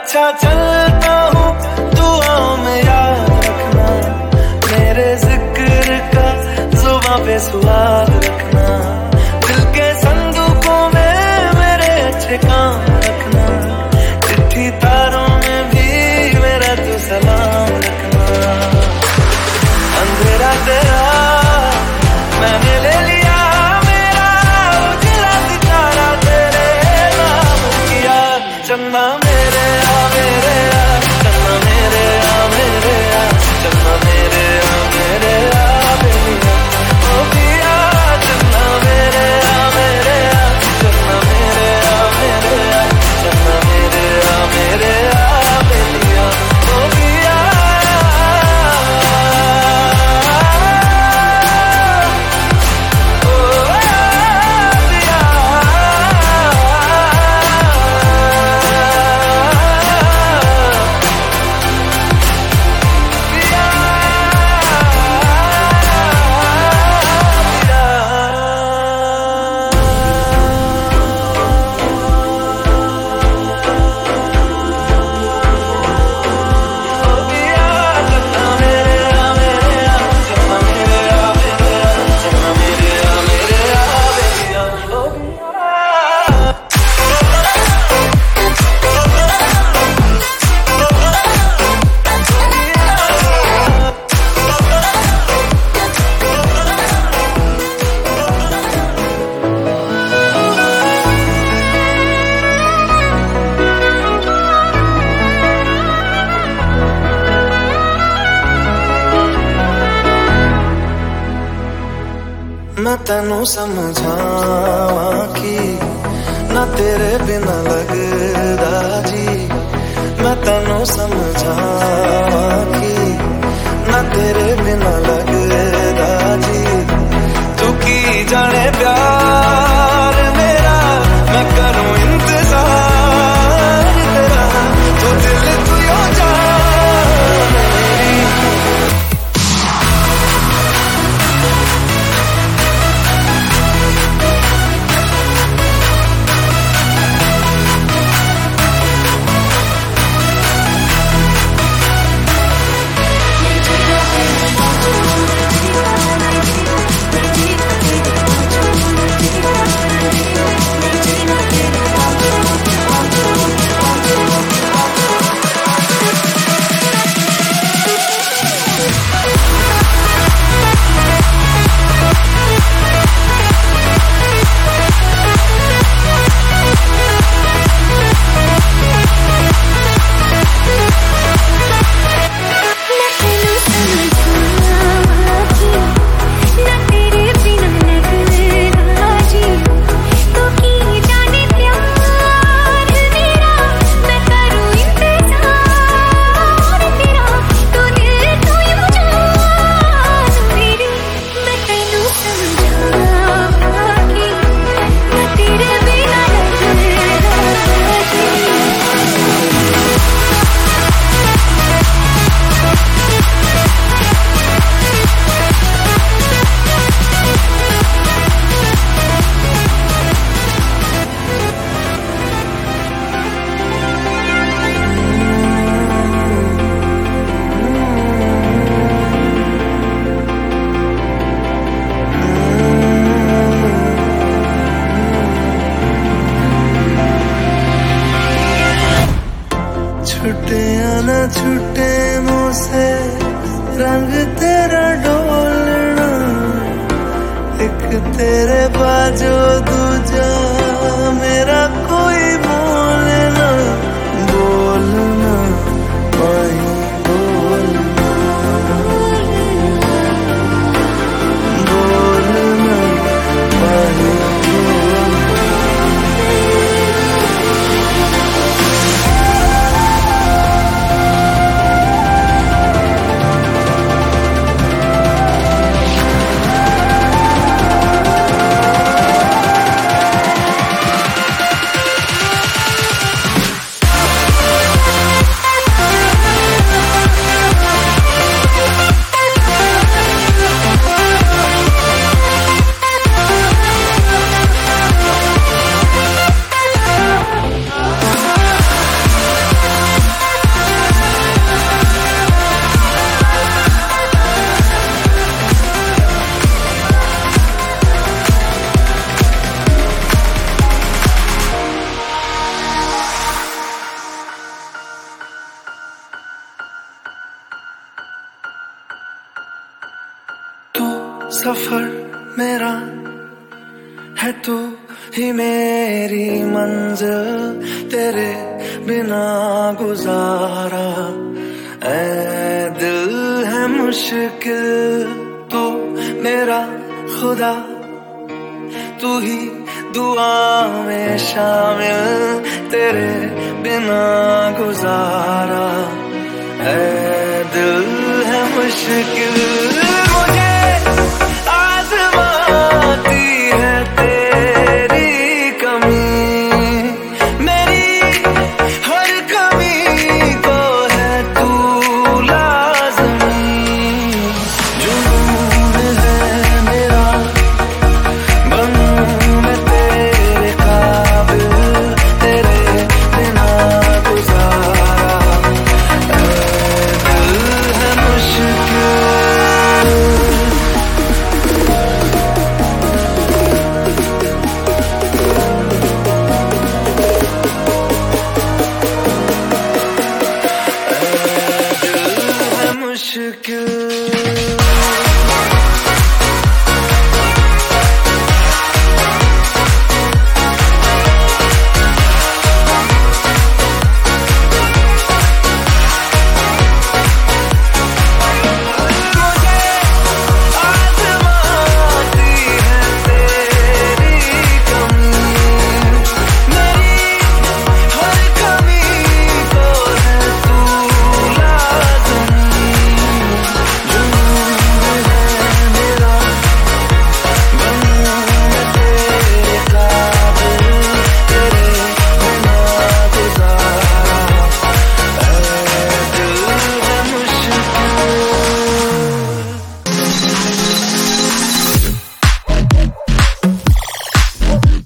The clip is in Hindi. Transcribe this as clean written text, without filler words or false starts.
अच्छा चलता हूँ दुआओं में याद रखना, मेरे जिक्र का जुबां पे स्वाद रखना, दिल के संदूकों में मेरे अच्छे काम रखना, चिट्ठी तारों में भी मेरा तू सलाम रखना। अंधेरा तेरा मैंने ले लिया, मेरा उजला सितारा तेरे नाम किया। चन्ना मेरे आ मेरे आ, चन्ना मेरे आ मेरे आ, चन्ना मेरे आ मेरे आ बेलिया ओ पिया। चन्ना मेरे आ मेरे आ, चन्ना मेरे आ मेरे आ, चन्ना मेरे आ मेरे आ बेलिया ओ पिया। मैं तेनू समझावा कि ना तेरे बिना लगदा जी, मैं तेनू समझावा कि ना तेरे बिना लगदा जी। तू की जाने प्यार मेरा, मैं करूं इंतजार तेरा, तू दिल तू यो जान मेरी। छुटे न छुटे मुझसे रंग तेरा डोलना, एक तेरे बाजो दूजा मेरा कोई बोलना, बोलना भाई बोलना, बोलना भाई सफर मेरा है तू ही मेरी मंजिल, तेरे बिना गुजारा ऐ दिल है मुश्किल। तू मेरा खुदा, तू ही दुआ में शामिल, तेरे बिना गुजारा ऐ दिल है मुश्किल।